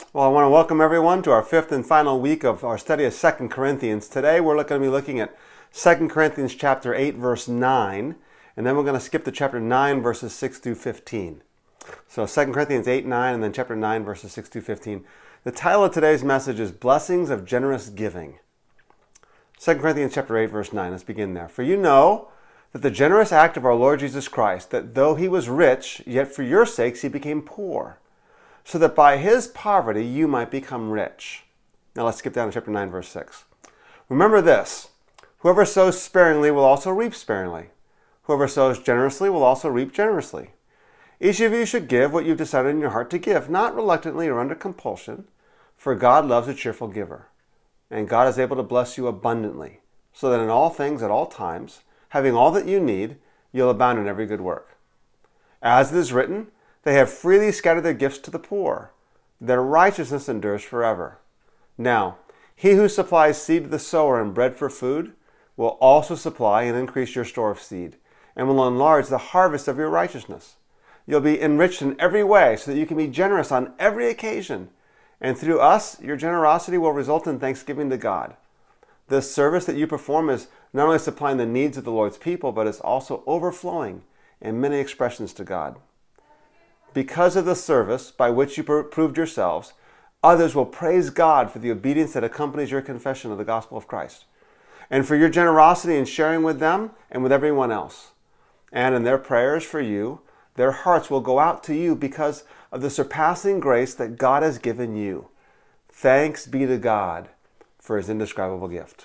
Well, I want to welcome everyone to our fifth and final week of our study of 2 Corinthians. Today we're going to be looking at 2 Corinthians chapter 8, verse 9, and then we're going to skip to chapter 9, verses 6 through 15. So 2 Corinthians 8, 9, and then chapter 9, verses 6 through 15. The title of today's message is Blessings of Generous Giving. 2 Corinthians chapter 8, verse 9. Let's begin there. For you know that the generous act of our Lord Jesus Christ, that though he was rich, yet for your sakes he became poor, so that by his poverty you might become rich. Now let's skip down to chapter 9, verse 6. Remember this, whoever sows sparingly will also reap sparingly. Whoever sows generously will also reap generously. Each of you should give what you've decided in your heart to give, not reluctantly or under compulsion, for God loves a cheerful giver. And God is able to bless you abundantly, so that in all things at all times, having all that you need, you'll abound in every good work. As it is written, they have freely scattered their gifts to the poor. Their righteousness endures forever. Now, he who supplies seed to the sower and bread for food will also supply and increase your store of seed, and will enlarge the harvest of your righteousness. You'll be enriched in every way so that you can be generous on every occasion. And through us, your generosity will result in thanksgiving to God. This service that you perform is not only supplying the needs of the Lord's people, but is also overflowing in many expressions to God. Because of the service by which you proved yourselves, others will praise God for the obedience that accompanies your confession of the gospel of Christ, and for your generosity in sharing with them and with everyone else. And in their prayers for you, their hearts will go out to you because of the surpassing grace that God has given you. Thanks be to God for his indescribable gift.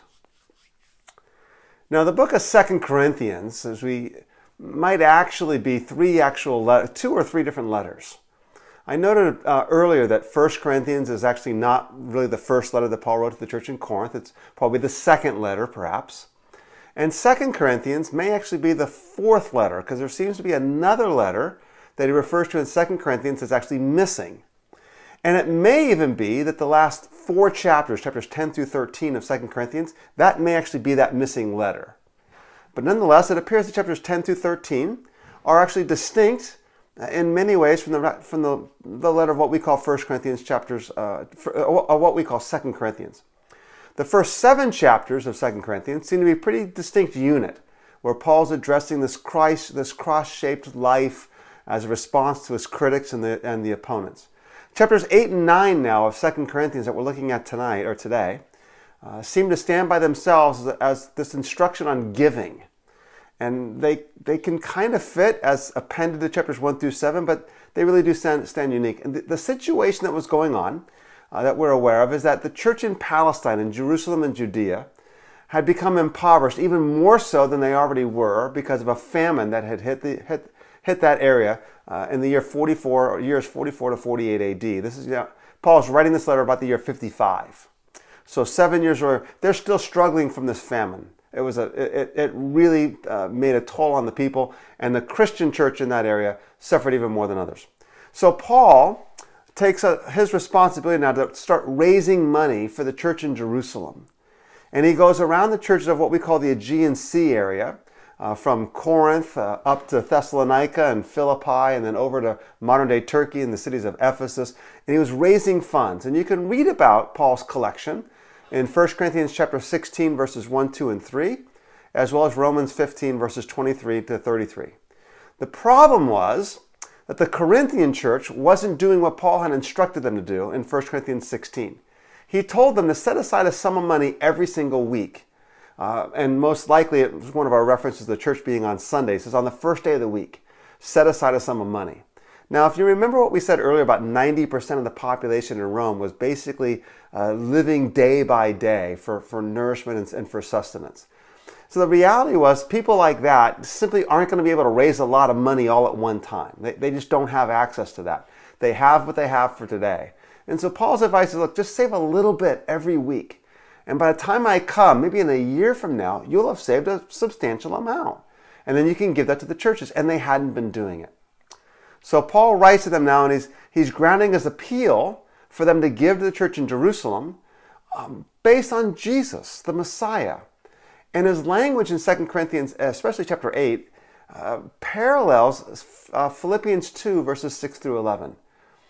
Now, the book of 2 Corinthians, as we might actually be two or three different letters. I noted earlier that 1 Corinthians is actually not really the first letter that Paul wrote to the church in Corinth. It's probably the second letter, perhaps. And 2 Corinthians may actually be the fourth letter, because there seems to be another letter that he refers to in 2 Corinthians that's actually missing. And it may even be that the last four chapters, chapters 10 through 13 of 2 Corinthians, that may actually be that missing letter. But nonetheless, it appears that chapters 10 through 13 are actually distinct in many ways from the letter of what we call 1 Corinthians what we call 2 Corinthians. The first 7 chapters of 2 Corinthians seem to be a pretty distinct unit, where Paul's addressing this cross-shaped life as a response to his critics and the opponents. Chapters 8 and 9 now of 2 Corinthians that we're looking at today seem to stand by themselves as this instruction on giving. And they can kind of fit as appended to chapters 1 through 7, but they really do stand unique. And the situation that was going on, that we're aware of, is that the church in Palestine, in Jerusalem and Judea, had become impoverished, even more so than they already were, because of a famine that had hit that area in the years 44 to 48 AD. This is Paul's writing this letter about the year 55. So 7 years earlier, they're still struggling from this famine. It really made a toll on the people, and the Christian church in that area suffered even more than others. So Paul takes his responsibility now to start raising money for the church in Jerusalem. And he goes around the churches of what we call the Aegean Sea area, from Corinth up to Thessalonica and Philippi, and then over to modern-day Turkey and the cities of Ephesus. And he was raising funds. And you can read about Paul's collection in 1 Corinthians chapter 16, verses 1, 2, and 3, as well as Romans 15, verses 23 to 33. The problem was that the Corinthian church wasn't doing what Paul had instructed them to do in 1 Corinthians 16. He told them to set aside a sum of money every single week. And most likely, it was one of our references to the church being on Sunday. It says on the first day of the week, set aside a sum of money. Now, if you remember what we said earlier, about 90% of the population in Rome was basically living day by day for nourishment and for sustenance. So the reality was people like that simply aren't going to be able to raise a lot of money all at one time. They just don't have access to that. They have what they have for today. And so Paul's advice is, look, just save a little bit every week. And by the time I come, maybe in a year from now, you'll have saved a substantial amount. And then you can give that to the churches. And they hadn't been doing it. So Paul writes to them now, and he's grounding his appeal for them to give to the church in Jerusalem based on Jesus, the Messiah. And his language in 2 Corinthians, especially chapter 8, parallels Philippians 2, verses 6 through 11.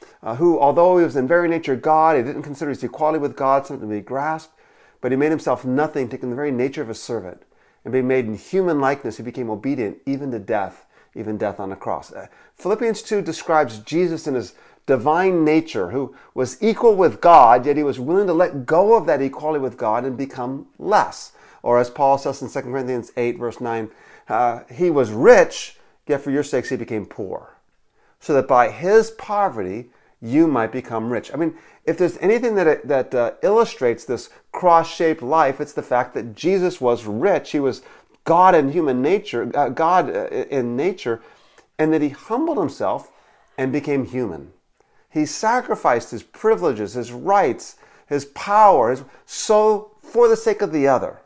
who, although he was in very nature God, he didn't consider his equality with God something to be grasped, but he made himself nothing, taking the very nature of a servant. And being made in human likeness, he became obedient even to death, even death on the cross. Philippians 2 describes Jesus in his divine nature, who was equal with God, yet he was willing to let go of that equality with God and become less. Or as Paul says in 2 Corinthians 8, verse 9, he was rich, yet for your sakes he became poor, so that by his poverty you might become rich. I mean, if there's anything that illustrates this cross-shaped life, it's the fact that Jesus was rich. He was God in human nature, God in nature, and that he humbled himself and became human. He sacrificed his privileges, his rights, his power, so for the sake of the other.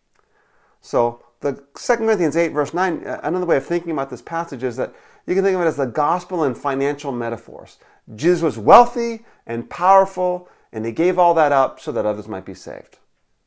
So the 2 Corinthians 8, verse 9, another way of thinking about this passage is that you can think of it as the gospel and financial metaphors. Jesus was wealthy and powerful, and he gave all that up so that others might be saved.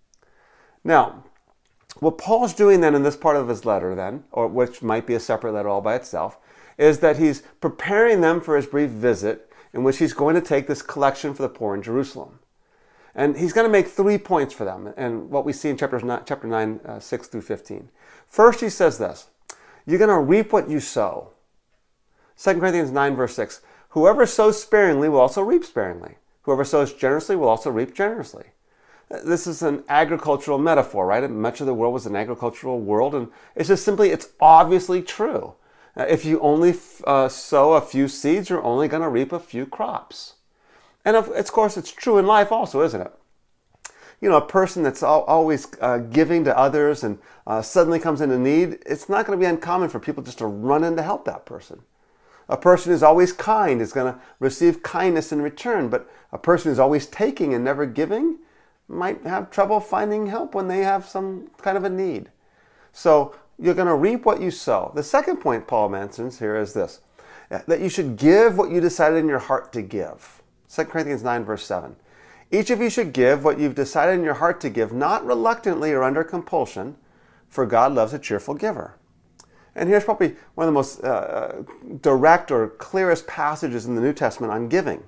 Now, what Paul's doing then in this part of his letter then, or which might be a separate letter all by itself, is that he's preparing them for his brief visit in which he's going to take this collection for the poor in Jerusalem. And he's going to make 3 points for them, and what we see in chapter 9, 6 through 15. First, he says this: you're going to reap what you sow. 2 Corinthians 9, verse 6, whoever sows sparingly will also reap sparingly. Whoever sows generously will also reap generously. This is an agricultural metaphor, right? Much of the world was an agricultural world, and it's just simply, it's obviously true. If you only sow a few seeds, you're only going to reap a few crops. And of course, it's true in life also, isn't it? You know, a person that's always giving to others and suddenly comes into need, it's not going to be uncommon for people just to run in to help that person. A person who's always kind is going to receive kindness in return, but a person who's always taking and never giving might have trouble finding help when they have some kind of a need. So you're going to reap what you sow. The second point Paul mentions here is this, that you should give what you decided in your heart to give. 2 Corinthians 9, verse 7. Each of you should give what you've decided in your heart to give, not reluctantly or under compulsion, for God loves a cheerful giver. And here's probably one of the most direct or clearest passages in the New Testament on giving.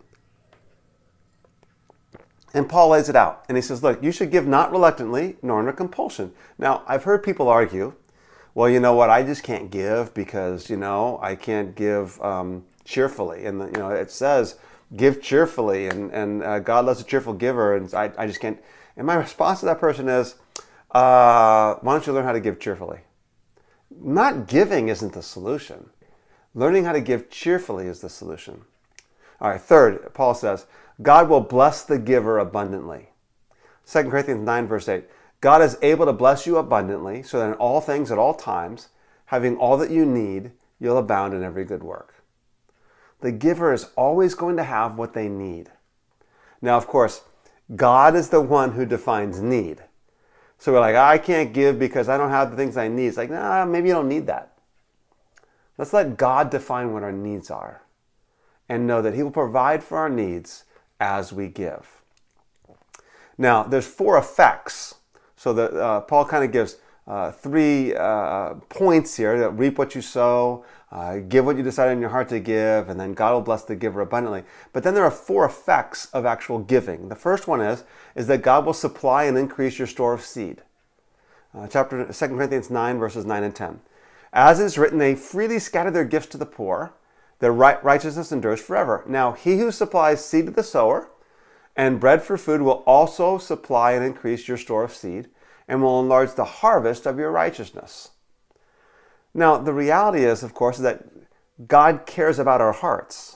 And Paul lays it out. And he says, look, you should give not reluctantly nor under compulsion. Now, I've heard people argue, well, you know what, I just can't give because, I can't give cheerfully. And, it says, give cheerfully, and God loves a cheerful giver, and I just can't. And my response to that person is, why don't you learn how to give cheerfully? Not giving isn't the solution. Learning how to give cheerfully is the solution. All right, third, Paul says, God will bless the giver abundantly. 2 Corinthians 9, verse 8. God is able to bless you abundantly, so that in all things at all times, having all that you need, you'll abound in every good work. The giver is always going to have what they need. Now, of course, God is the one who defines need. So we're like, I can't give because I don't have the things I need. It's like, nah, maybe you don't need that. Let's let God define what our needs are and know that he will provide for our needs as we give. Now, there's 4 effects. So Paul kind of gives 3 points here: that reap what you sow, give what you decide in your heart to give, and then God will bless the giver abundantly. But then there are 4 effects of actual giving. The first one is that God will supply and increase your store of seed. 2 Corinthians 9, verses 9 and 10. As it is written, they freely scatter their gifts to the poor. Their righteousness endures forever. Now, he who supplies seed to the sower and bread for food will also supply and increase your store of seed and will enlarge the harvest of your righteousness. Now, the reality is, of course, that God cares about our hearts.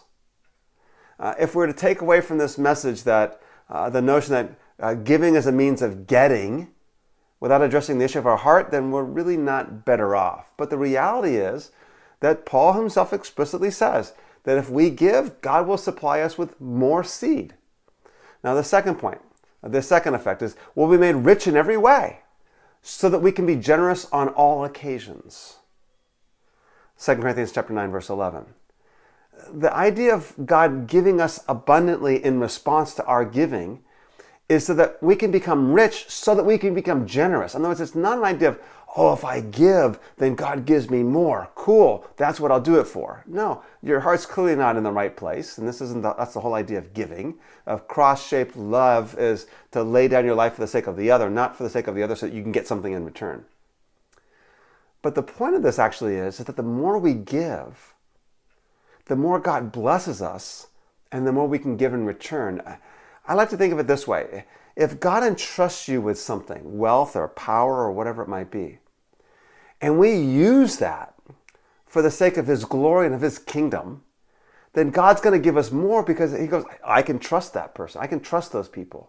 If we're to take away from this message that the notion that giving is a means of getting without addressing the issue of our heart, then we're really not better off. But the reality is that Paul himself explicitly says that if we give, God will supply us with more seed. Now, the second point, the second effect is we'll be made rich in every way so that we can be generous on all occasions. 2 Corinthians chapter 9, verse 11. The idea of God giving us abundantly in response to our giving is so that we can become rich, so that we can become generous. In other words, it's not an idea of, oh, if I give, then God gives me more. Cool, that's what I'll do it for. No, your heart's clearly not in the right place, and that's the whole idea of giving. Of cross-shaped love is to lay down your life for the sake of the other, not for the sake of the other so that you can get something in return. But the point of this actually is that the more we give, the more God blesses us, and the more we can give in return. I like to think of it this way. If God entrusts you with something, wealth or power or whatever it might be, and we use that for the sake of His glory and of His kingdom, then God's going to give us more because He goes, I can trust that person. I can trust those people.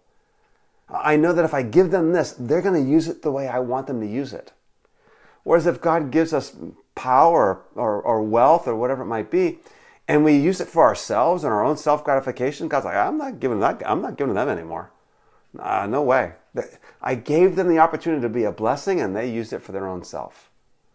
I know that if I give them this, they're going to use it the way I want them to use it. Whereas if God gives us power or wealth or whatever it might be, and we use it for ourselves and our own self-gratification, God's like, I'm not giving to them anymore. No way. I gave them the opportunity to be a blessing, and they used it for their own self.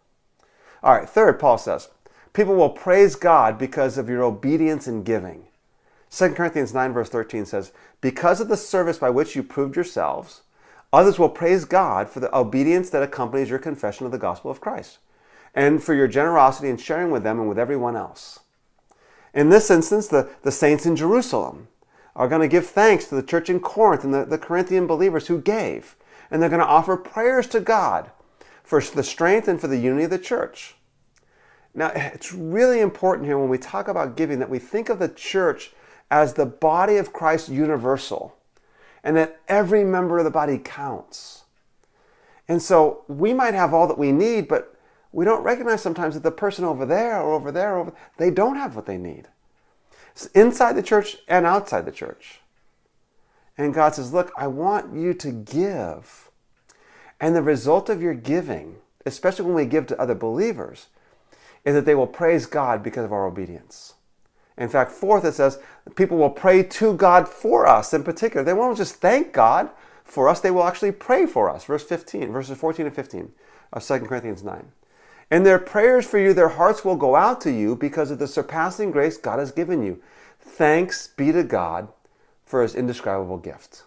All right, third, Paul says, people will praise God because of your obedience in giving. 2 Corinthians 9 verse 13 says, because of the service by which you proved yourselves, others will praise God for the obedience that accompanies your confession of the gospel of Christ, and for your generosity in sharing with them and with everyone else. In this instance, the saints in Jerusalem are going to give thanks to the church in Corinth and the Corinthian believers who gave. And they're going to offer prayers to God for the strength and for the unity of the church. Now, it's really important here when we talk about giving that we think of the church as the body of Christ universal, and that every member of the body counts. And so we might have all that we need, but we don't recognize sometimes that the person over there or over there, they don't have what they need. It's inside the church and outside the church. And God says, look, I want you to give. And the result of your giving, especially when we give to other believers, is that they will praise God because of our obedience. In fact, fourth, it says, people will pray to God for us in particular. They won't just thank God for us, they will actually pray for us. Verses 14 and 15 of 2 Corinthians 9. In their prayers for you, their hearts will go out to you because of the surpassing grace God has given you. Thanks be to God for His indescribable gift.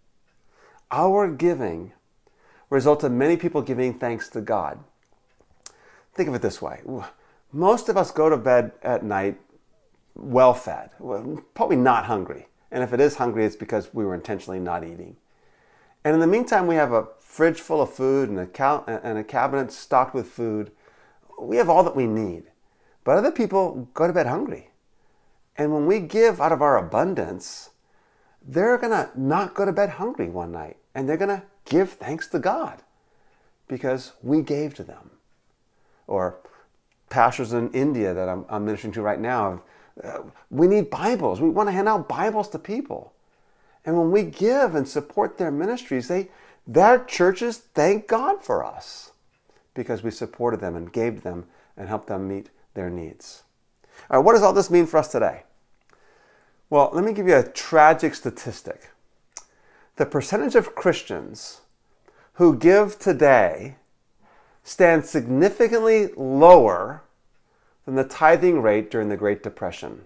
Our giving results in many people giving thanks to God. Think of it this way. Most of us go to bed at night well-fed, probably not hungry. And if it is hungry, it's because we were intentionally not eating. And in the meantime, we have a fridge full of food and a cabinet stocked with food. We have all that we need. But other people go to bed hungry. And when we give out of our abundance, they're going to not go to bed hungry one night. And they're going to give thanks to God because we gave to them. Or pastors in India that I'm ministering to right now, we need Bibles. We want to hand out Bibles to people. And when we give and support their ministries, their churches thank God for us because we supported them and gave them and helped them meet their needs. All right, what does all this mean for us today? Well, let me give you a tragic statistic. The percentage of Christians who give today stands significantly lower than the tithing rate during the Great Depression.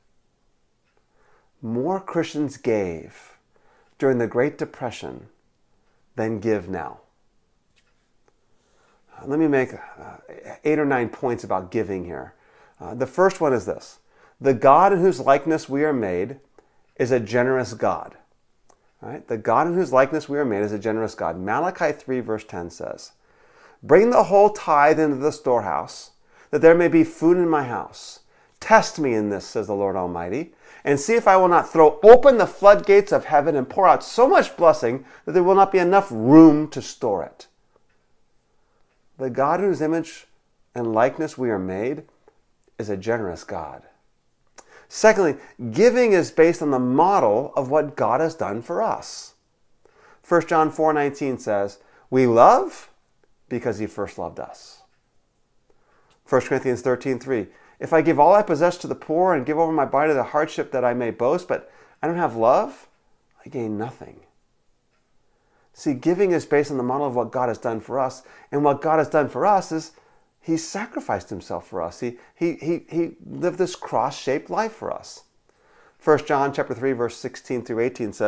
More Christians gave during the Great Depression than give now. Let me make 8 or 9 points about giving here. The first one is this. The God in whose likeness we are made is a generous God. All right? The God in whose likeness we are made is a generous God. Malachi 3 verse 10 says, bring the whole tithe into the storehouse, that there may be food in my house. Test me in this, says the Lord Almighty, and see if I will not throw open the floodgates of heaven and pour out so much blessing that there will not be enough room to store it. The God in whose image and likeness we are made is a generous God. Secondly, giving is based on the model of what God has done for us. 1 John 4:19 says, we love because He first loved us. 1 Corinthians 13:3, if I give all I possess to the poor and give over my body to the hardship that I may boast, but I don't have love, I gain nothing. See, giving is based on the model of what God has done for us. And what God has done for us is He sacrificed Himself for us. He lived this cross-shaped life for us. 1 John chapter 3, verse 16 through 18 says,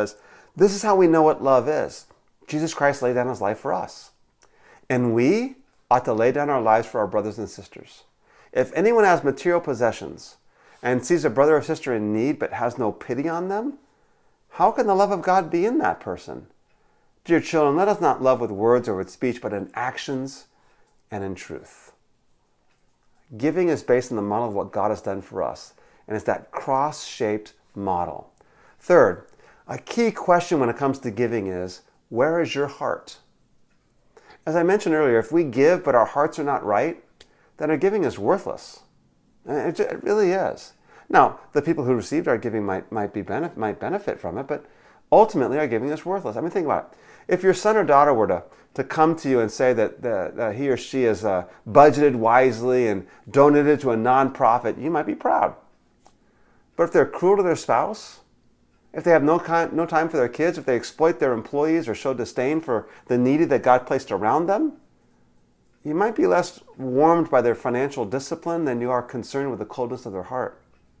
This is how we know what love is. Jesus Christ laid down his life for us. And we ought to lay down our lives for our brothers and sisters. If anyone has material possessions and sees a brother or sister in need but has no pity on them, how can the love of God be in that person? Dear children, let us not love with words or with speech, but in actions and in truth. Giving is based on the model of what God has done for us, and it's that cross-shaped model. Third, a key question when it comes to giving is, where is your heart? As I mentioned earlier, if we give but our hearts are not right, then our giving is worthless. It really is. Now, the people who received our giving might benefit from it, but ultimately our giving is worthless. I mean, think about it. If your son or daughter were to come to you and say that he or she has budgeted wisely and donated to a nonprofit, you might be proud. But if they're cruel to their spouse, if they have no time for their kids, if they exploit their employees or show disdain for the needy that God placed around them, you might be less warmed by their financial discipline than you are concerned with the coldness of their heart.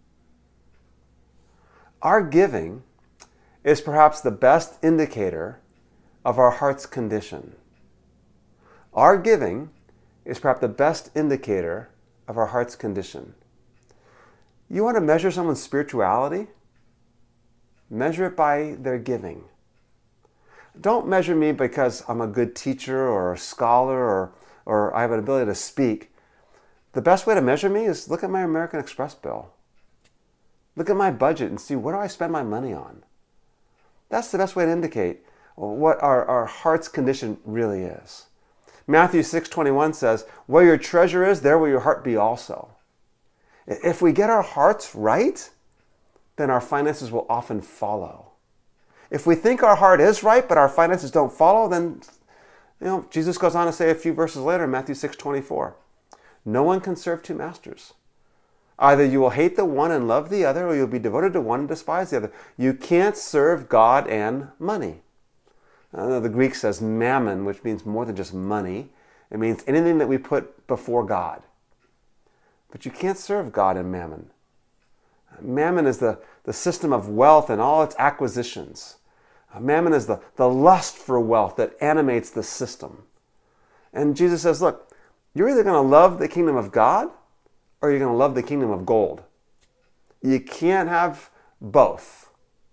Our giving is perhaps the best indicator of our heart's condition. Our giving is perhaps the best indicator of our heart's condition. You want to measure someone's spirituality? Measure it by their giving. Don't measure me because I'm a good teacher or a scholar or I have an ability to speak. The best way to measure me is look at my American Express bill. Look at my budget and see, what do I spend my money on? That's the best way to indicate what our heart's condition really is. Matthew 6:21 says, where your treasure is, there will your heart be also. If we get our hearts right, then our finances will often follow. If we think our heart is right, but our finances don't follow, then Jesus goes on to say a few verses later in Matthew 6:24, no one can serve two masters. Either you will hate the one and love the other, or you'll be devoted to one and despise the other. You can't serve God and money. The Greek says mammon, which means more than just money. It means anything that we put before God. But you can't serve God and mammon. Mammon is the system of wealth and all its acquisitions. Mammon is the lust for wealth that animates the system. And Jesus says, look, you're either going to love the kingdom of God or you're going to love the kingdom of gold. You can't have both.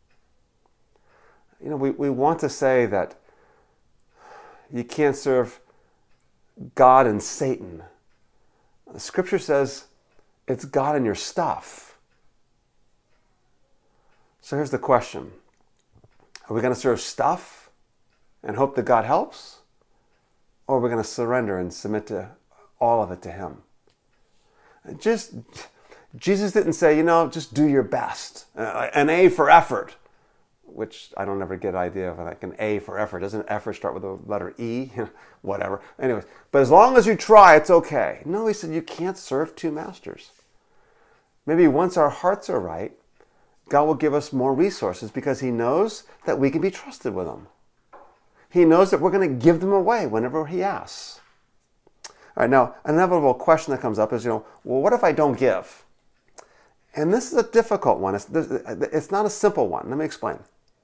We want to say that you can't serve God and Satan. The scripture says it's God and your stuff. So here's the question. Are we going to serve stuff and hope that God helps? Or are we going to surrender and submit to all of it to Him? Jesus didn't say, just do your best. An A for effort, which I don't ever get an idea of, like an A for effort. Doesn't effort start with the letter E? Whatever. Anyways, but as long as you try, it's okay. No, he said you can't serve two masters. Maybe once our hearts are right, God will give us more resources because He knows that we can be trusted with them. He knows that we're going to give them away whenever He asks. All right, now, an inevitable question that comes up is, well, what if I don't give? And this is a difficult one. It's not a simple one. Let me explain.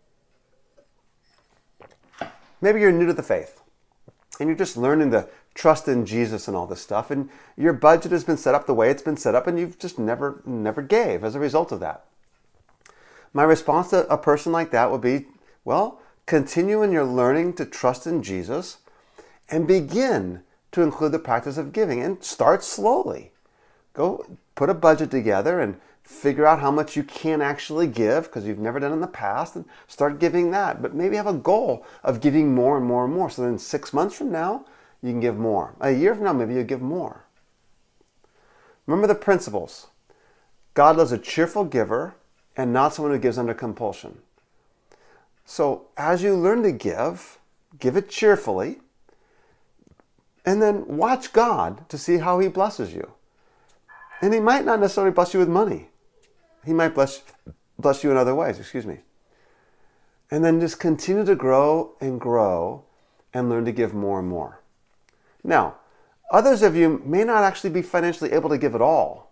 Maybe you're new to the faith, and you're just learning to trust in Jesus and all this stuff, and your budget has been set up the way it's been set up, and you've just never gave as a result of that. My response to a person like that would be, well, continue in your learning to trust in Jesus and begin to include the practice of giving, and start slowly. Go put a budget together and figure out how much you can actually give because you've never done it in the past, and start giving that. But maybe have a goal of giving more and more and more. So then 6 months from now, you can give more. A year from now, maybe you give more. Remember the principles. God loves a cheerful giver and not someone who gives under compulsion. So as you learn to give it cheerfully, and then watch God to see how He blesses you. And He might not necessarily bless you with money. He might bless you in other ways, And then just continue to grow and learn to give more and more. Now, others of you may not actually be financially able to give at all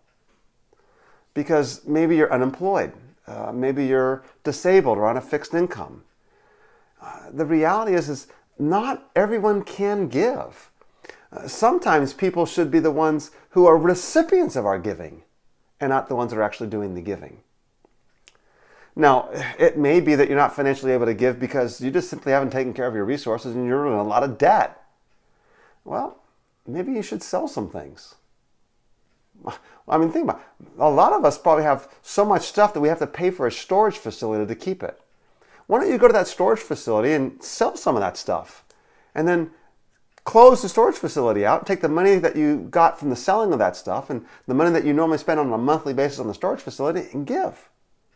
because maybe you're unemployed. Maybe you're disabled or on a fixed income. The reality is not everyone can give. Sometimes people should be the ones who are recipients of our giving and not the ones that are actually doing the giving. Now, it may be that you're not financially able to give because you just simply haven't taken care of your resources and you're in a lot of debt. Well, maybe you should sell some things. I mean, think about it. A lot of us probably have so much stuff that we have to pay for a storage facility to keep it. Why don't you go to that storage facility and sell some of that stuff? And then close the storage facility out, take the money that you got from the selling of that stuff and the money that you normally spend on a monthly basis on the storage facility and give.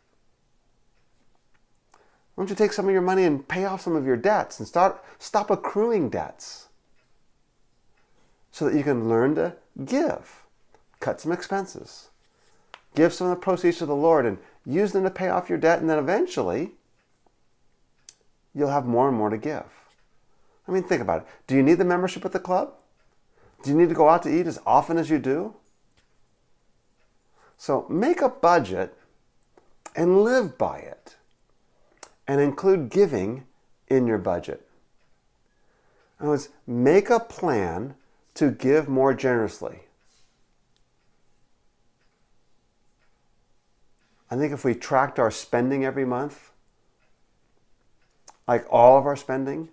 Why don't you take some of your money and pay off some of your debts and stop accruing debts so that you can learn to give, cut some expenses, give some of the proceeds to the Lord and use them to pay off your debt, and then eventually you'll have more and more to give. I mean, think about it. Do you need the membership at the club? Do you need to go out to eat as often as you do? So make a budget and live by it. And include giving in your budget. In other words, make a plan to give more generously. I think if we tracked our spending every month, like all of our spending,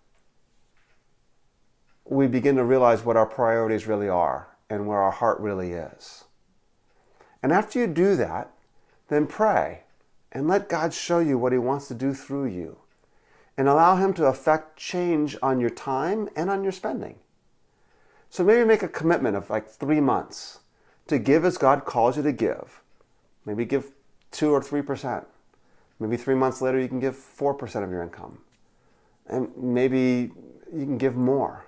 we begin to realize what our priorities really are and where our heart really is. And after you do that, then pray. And let God show you what He wants to do through you. And allow Him to affect change on your time and on your spending. So maybe make a commitment of like 3 months to give as God calls you to give. Maybe give 2 or 3%. Maybe 3 months later you can give 4% of your income. And maybe you can give more.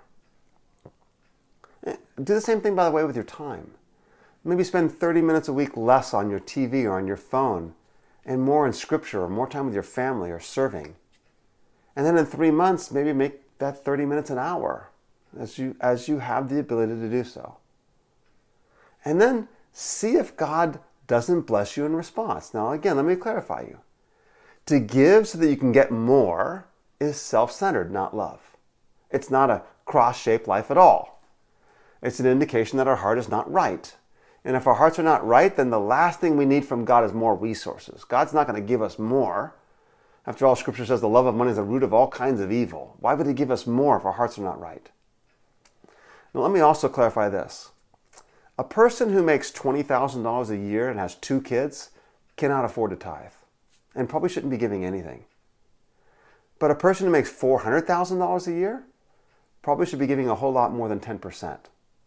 Do the same thing, by the way, with your time. Maybe spend 30 minutes a week less on your TV or on your phone, and more in Scripture, or more time with your family, or serving. And then in 3 months, maybe make that 30 minutes an hour, as you have the ability to do so. And then see if God doesn't bless you in response. Now again, let me clarify you. To give so that you can get more is self-centered, not love. It's not a cross-shaped life at all. It's an indication that our heart is not right. And if our hearts are not right, then the last thing we need from God is more resources. God's not going to give us more. After all, Scripture says the love of money is the root of all kinds of evil. Why would He give us more if our hearts are not right? Now, let me also clarify this. A person who makes $20,000 a year and has 2 kids cannot afford to tithe and probably shouldn't be giving anything. But a person who makes $400,000 a year probably should be giving a whole lot more than 10%.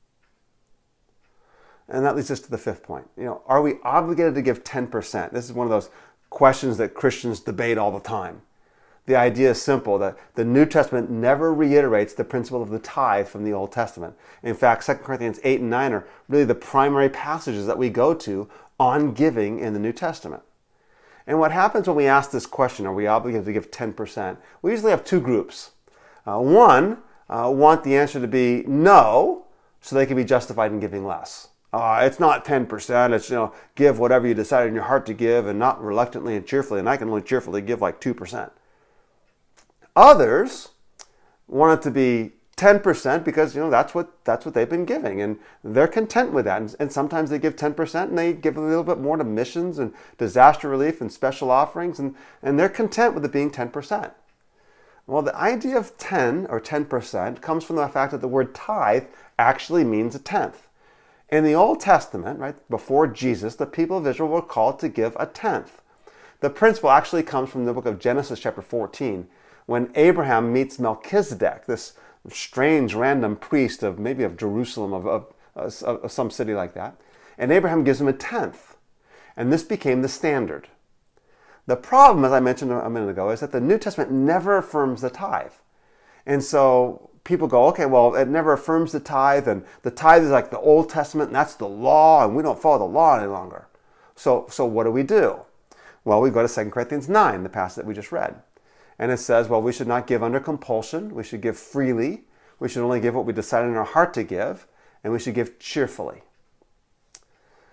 And that leads us to the 5th point. Are we obligated to give 10%? This is one of those questions that Christians debate all the time. The idea is simple, that the New Testament never reiterates the principle of the tithe from the Old Testament. In fact, 2 Corinthians 8 and 9 are really the primary passages that we go to on giving in the New Testament. And what happens when we ask this question, are we obligated to give 10%? We usually have 2 groups. One want the answer to be no, so they can be justified in giving less. It's not 10%, it's, give whatever you decide in your heart to give and not reluctantly and cheerfully, and I can only cheerfully give like 2%. Others want it to be 10% because, that's what they've been giving, and they're content with that. And sometimes they give 10% and they give a little bit more to missions and disaster relief and special offerings, and they're content with it being 10%. Well, the idea of 10 or 10% comes from the fact that the word tithe actually means a tenth. In the Old Testament, right, before Jesus, the people of Israel were called to give a tenth. The principle actually comes from the book of Genesis chapter 14, when Abraham meets Melchizedek, this strange random priest of Jerusalem, of some city like that. And Abraham gives him a tenth. And this became the standard. The problem, as I mentioned a minute ago, is that the New Testament never affirms the tithe. And so people go, okay, well, it never affirms the tithe, and the tithe is like the Old Testament, and that's the law, and we don't follow the law any longer. So what do we do? Well, we go to 2 Corinthians 9, the passage that we just read. And it says, well, we should not give under compulsion. We should give freely. We should only give what we decide in our heart to give, and we should give cheerfully.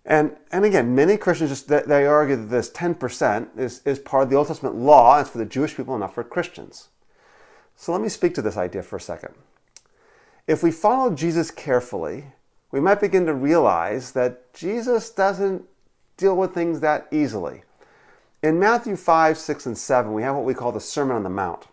And again, many Christians they argue that this 10% is part of the Old Testament law. It's for the Jewish people, not for Christians. So let me speak to this idea for a second. If we follow Jesus carefully, we might begin to realize that Jesus doesn't deal with things that easily. In Matthew 5, 6, and 7, we have what we call the Sermon on the Mount.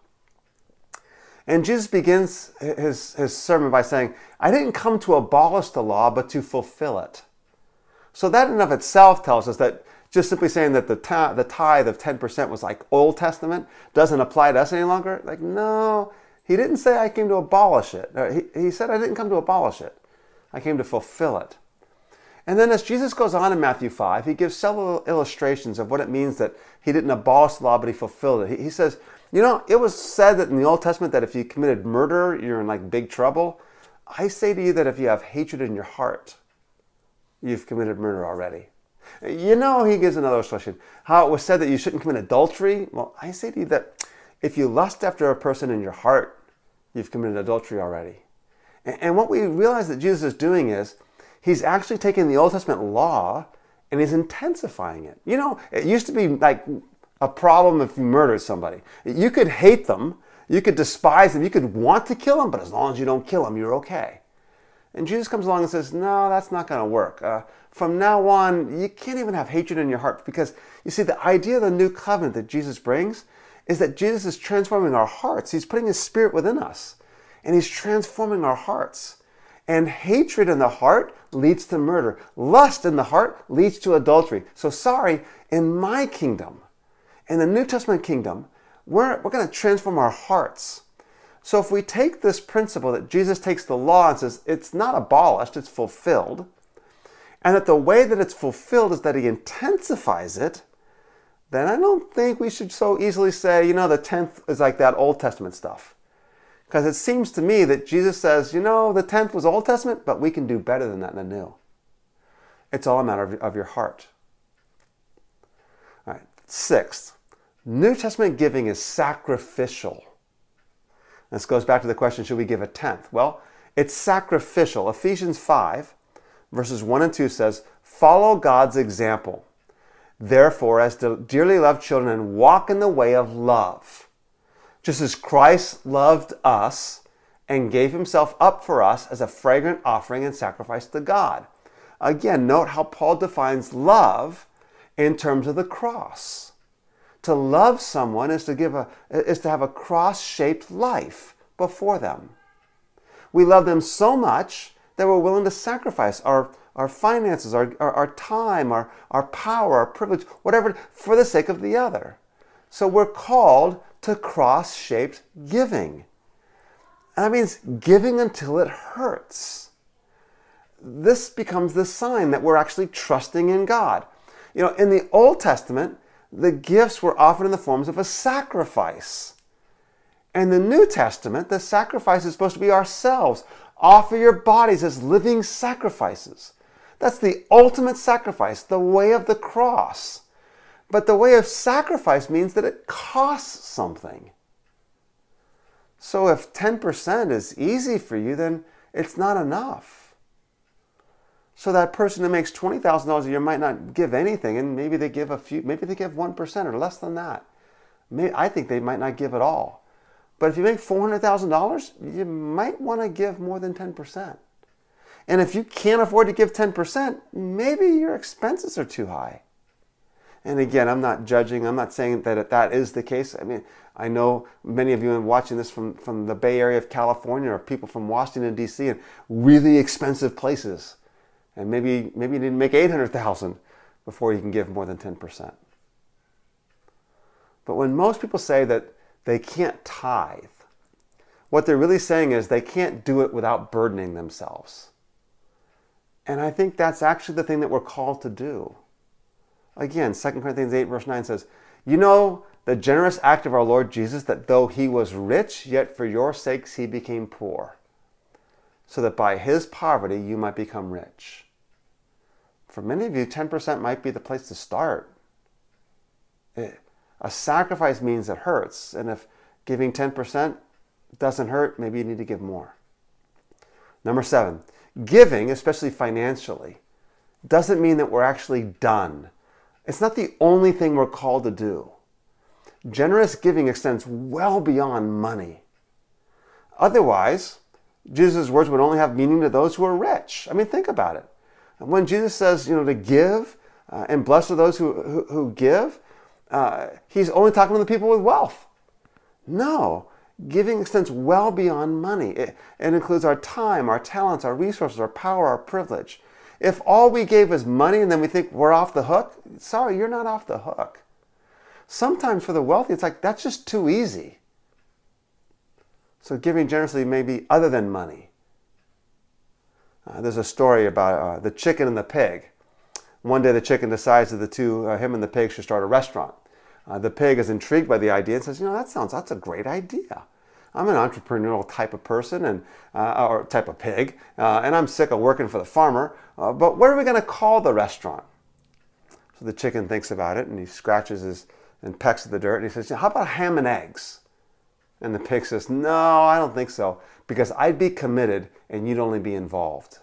And Jesus begins his sermon by saying, I didn't come to abolish the law, but to fulfill it. So that in and of itself tells us that just simply saying that the tithe of 10% was like Old Testament doesn't apply to us any longer. Like, no, he didn't say I came to abolish it. He said I didn't come to abolish it. I came to fulfill it. And then as Jesus goes on in Matthew 5, he gives several illustrations of what it means that he didn't abolish the law, but he fulfilled it. He says, it was said that in the Old Testament that if you committed murder, you're in like big trouble. I say to you that if you have hatred in your heart, you've committed murder already. He gives another illustration. How it was said that you shouldn't commit adultery. Well, I say to you that if you lust after a person in your heart, you've committed adultery already. And what we realize that Jesus is doing is he's actually taking the Old Testament law and he's intensifying it. It used to be like a problem if you murdered somebody. You could hate them, you could despise them, you could want to kill them, but as long as you don't kill them, you're okay. And Jesus comes along and says, no, that's not going to work. From now on, you can't even have hatred in your heart, because you see, the idea of the new covenant that Jesus brings is that Jesus is transforming our hearts. He's putting his Spirit within us, and he's transforming our hearts. And hatred in the heart leads to murder. Lust in the heart leads to adultery. So in my kingdom, in the New Testament kingdom, we're going to transform our hearts. So if we take this principle that Jesus takes the law and says it's not abolished, it's fulfilled, and that the way that it's fulfilled is that he intensifies it, then I don't think we should so easily say, the 10th is like that Old Testament stuff. Because it seems to me that Jesus says, the 10th was Old Testament, but we can do better than that in the New. It's all a matter of your heart. All right, sixth, New Testament giving is sacrificial. This goes back to the question, should we give a tenth? Well, it's sacrificial. Ephesians 5, verses 1 and 2 says, follow God's example, therefore, as dearly loved children, and walk in the way of love, just as Christ loved us and gave himself up for us as a fragrant offering and sacrifice to God. Again, note how Paul defines love in terms of the cross. To love someone is to have a cross-shaped life before them. We love them so much that we're willing to sacrifice our finances, our time, our power, our privilege, whatever, for the sake of the other. So we're called to cross-shaped giving. And that means giving until it hurts. This becomes the sign that we're actually trusting in God. In the Old Testament, the gifts were offered in the forms of a sacrifice. In the New Testament, the sacrifice is supposed to be ourselves. Offer your bodies as living sacrifices. That's the ultimate sacrifice, the way of the cross. But the way of sacrifice means that it costs something. So if 10% is easy for you, then it's not enough. So that person who makes $20,000 a year might not give anything, and maybe they give 1% or less than that. I think they might not give at all. But if you make $400,000, you might want to give more than 10%. And if you can't afford to give 10%, maybe your expenses are too high. And again, I'm not judging. I'm not saying that is the case. I mean, I know many of you watching this from the Bay Area of California, or people from Washington, D.C., and really expensive places. And maybe you need to make $800,000 before you can give more than 10%. But when most people say that they can't tithe, what they're really saying is they can't do it without burdening themselves. And I think that's actually the thing that we're called to do. Again, 2 Corinthians 8 verse 9 says, the generous act of our Lord Jesus, that though he was rich, yet for your sakes he became poor, so that by his poverty you might become rich. For many of you, 10% might be the place to start. A sacrifice means it hurts, and if giving 10% doesn't hurt, maybe you need to give more. Number 7, giving, especially financially, doesn't mean that we're actually done. It's not the only thing we're called to do. Generous giving extends well beyond money. Otherwise, Jesus' words would only have meaning to those who are rich. I mean, think about it. When Jesus says, to give and blessed are those who give, he's only talking to the people with wealth. No, giving extends well beyond money. It includes our time, our talents, our resources, our power, our privilege. If all we gave is money and then we think we're off the hook, sorry, you're not off the hook. Sometimes for the wealthy, it's like, that's just too easy. So giving generously may be other than money. There's a story about the chicken and the pig. One day the chicken decides that him and the pig should start a restaurant. The pig is intrigued by the idea and says, that's a great idea. I'm an entrepreneurial type of person or type of pig, and I'm sick of working for the farmer, but what are we going to call the restaurant? So the chicken thinks about it, and he scratches and pecks at the dirt, and he says, how about ham and eggs? And the pig says, no, I don't think so, because I'd be committed and you'd only be involved.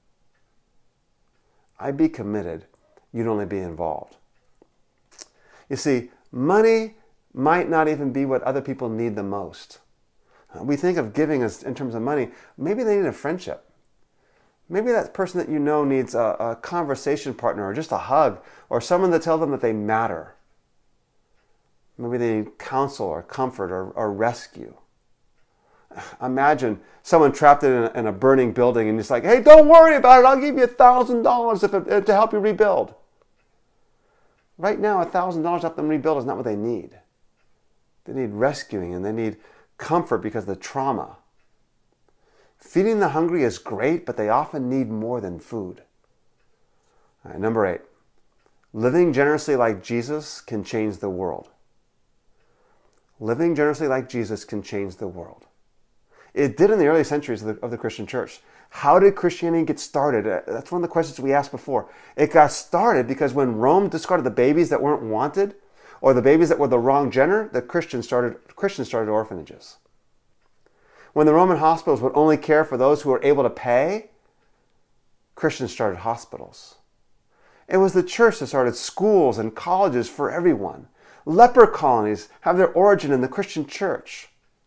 I'd be committed, you'd only be involved. You see, money might not even be what other people need the most. We think of giving as in terms of money. Maybe they need a friendship. Maybe that person that you know needs a conversation partner or just a hug or someone to tell them that they matter. Maybe they need counsel or comfort or rescue. Imagine someone trapped in a burning building and it's like, hey, don't worry about it. I'll give you $1,000 to help you rebuild. Right now, $1,000 to help them rebuild is not what they need. They need rescuing and they need comfort because of the trauma. Feeding the hungry is great, but they often need more than food. All right, number 8. Living generously like Jesus can change the world. Living generously like Jesus can change the world. It did in the early centuries of the Christian church. How did Christianity get started? That's one of the questions we asked before. It got started because when Rome discarded the babies that weren't wanted, or the babies that were the wrong gender, the Christians started orphanages. When the Roman hospitals would only care for those who were able to pay, Christians started hospitals. It was the church that started schools and colleges for everyone. Leper colonies have their origin in the Christian church.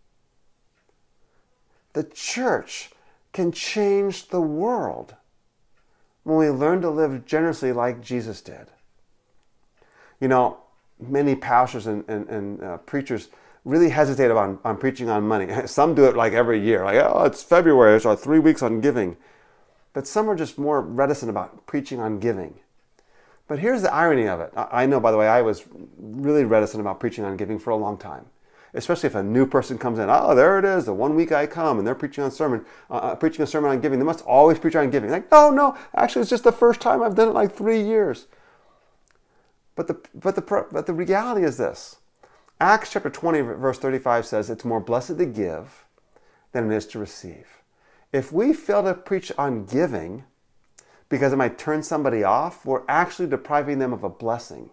The church can change the world when we learn to live generously like Jesus did. Many pastors and preachers really hesitate on preaching on money. Some do it like every year, like, oh, it's February, it's our 3 weeks on giving. But some are just more reticent about preaching on giving. But here's the irony of it. I know, by the way, I was really reticent about preaching on giving for a long time, especially if a new person comes in. Oh, there it is, the 1 week I come, and they're preaching a sermon on giving. They must always preach on giving. Like, no, actually, it's just the first time I've done it like 3 years. But the reality is this. Acts chapter 20, verse 35 says, it's more blessed to give than it is to receive. If we fail to preach on giving because it might turn somebody off, we're actually depriving them of a blessing.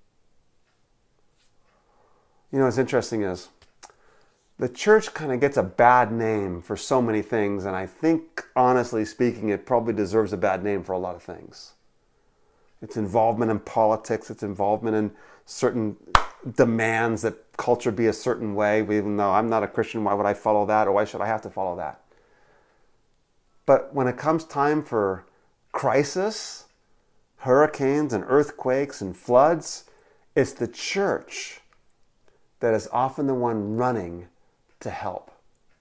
What's interesting is the church kind of gets a bad name for so many things, and I think, honestly speaking, it probably deserves a bad name for a lot of things. Its involvement in politics, its involvement in certain demands that culture be a certain way, even though I'm not a Christian, why would I follow that, or why should I have to follow that? But when it comes time for crisis, hurricanes and earthquakes and floods, it's the church that is often the one running to help.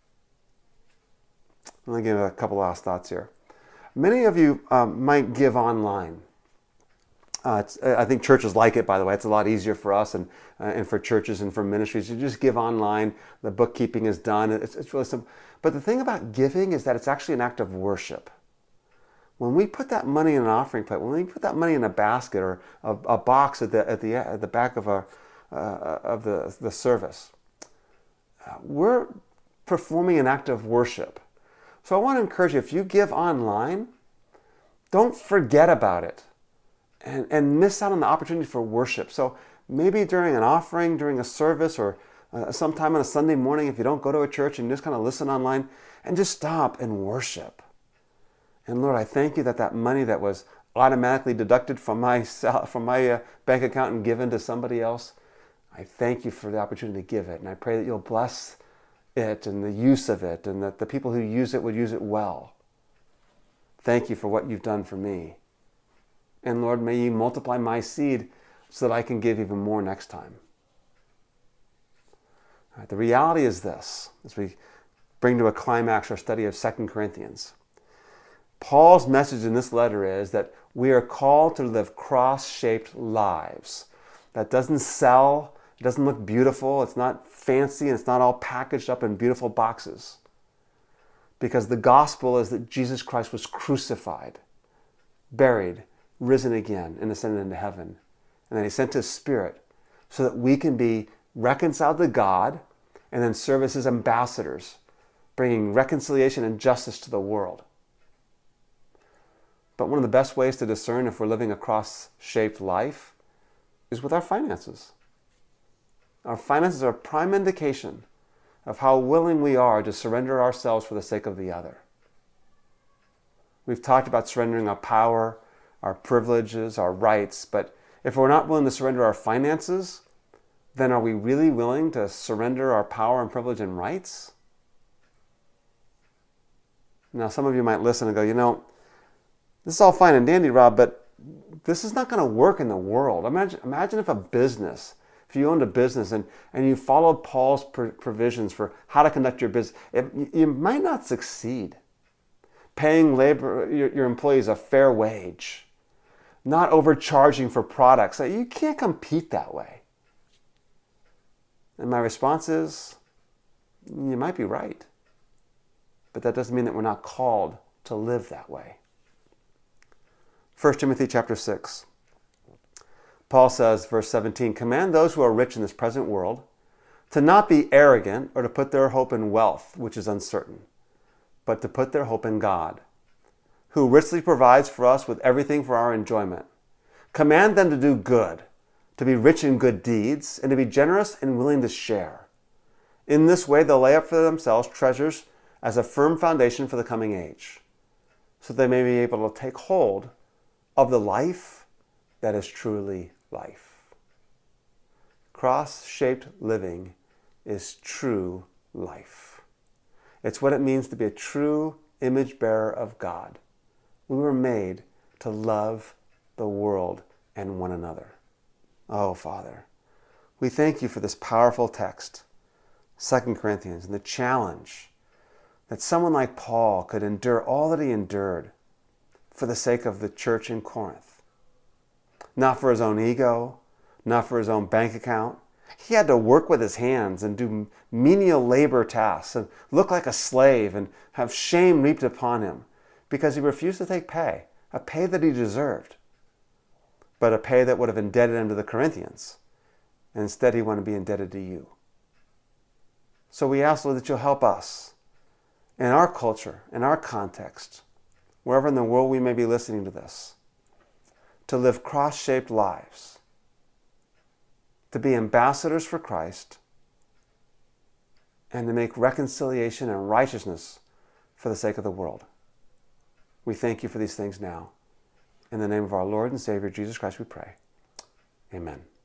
Let me give a couple last thoughts here. Many of you might give online. I think churches like it, by the way. It's a lot easier for us and for churches and for ministries. You just give online. The bookkeeping is done. It's really simple. But the thing about giving is that it's actually an act of worship. When we put that money in an offering plate, when we put that money in a basket or a box at the back of the service, we're performing an act of worship. So I want to encourage you, if you give online, don't forget about it and miss out on the opportunity for worship. So maybe during an offering, during a service, or sometime on a Sunday morning, if you don't go to a church and you just kind of listen online, and just stop and worship. And Lord, I thank you that money that was automatically deducted from my bank account and given to somebody else. I thank you for the opportunity to give it, and I pray that you'll bless it and the use of it, and that the people who use it would use it well. Thank you for what you've done for me. And Lord, may you multiply my seed so that I can give even more next time. All right, the reality is this, as we bring to a climax our study of 2 Corinthians. Paul's message in this letter is that we are called to live cross-shaped lives. That doesn't sell, it doesn't look beautiful, it's not fancy, and it's not all packaged up in beautiful boxes. Because the gospel is that Jesus Christ was crucified, buried, risen again, and ascended into heaven. And then he sent his Spirit so that we can be reconciled to God and then serve as his ambassadors, bringing reconciliation and justice to the world. But one of the best ways to discern if we're living a cross-shaped life is with our finances. Our finances are a prime indication of how willing we are to surrender ourselves for the sake of the other. We've talked about surrendering our power, our privileges, our rights, but if we're not willing to surrender our finances, then are we really willing to surrender our power and privilege and rights? Now, some of you might listen and go, this is all fine and dandy, Rob, but this is not going to work in the world. Imagine if you owned a business and you followed Paul's provisions for how to conduct your business, you might not succeed. Paying your employees a fair wage, not overcharging for products. You can't compete that way. And my response is, you might be right. But that doesn't mean that we're not called to live that way. 1 Timothy chapter 6. Paul says, verse 17, command those who are rich in this present world to not be arrogant or to put their hope in wealth, which is uncertain, but to put their hope in God, who richly provides for us with everything for our enjoyment. Command them to do good, to be rich in good deeds, and to be generous and willing to share. In this way, they'll lay up for themselves treasures as a firm foundation for the coming age, so they may be able to take hold of the life that is truly life. Cross-shaped living is true life. It's what it means to be a true image bearer of God. We were made to love the world and one another. Oh, Father, we thank you for this powerful text, 2 Corinthians, and the challenge that someone like Paul could endure all that he endured for the sake of the church in Corinth. Not for his own ego, not for his own bank account. He had to work with his hands and do menial labor tasks and look like a slave and have shame reaped upon him because he refused to take pay, a pay that he deserved, but a pay that would have indebted him to the Corinthians. And instead he wanted to be indebted to you. So we ask, Lord, that you'll help us in our culture, in our context, wherever in the world we may be listening to this, to live cross-shaped lives, to be ambassadors for Christ, and to make reconciliation and righteousness for the sake of the world. We thank you for these things now. In the name of our Lord and Savior, Jesus Christ, we pray. Amen.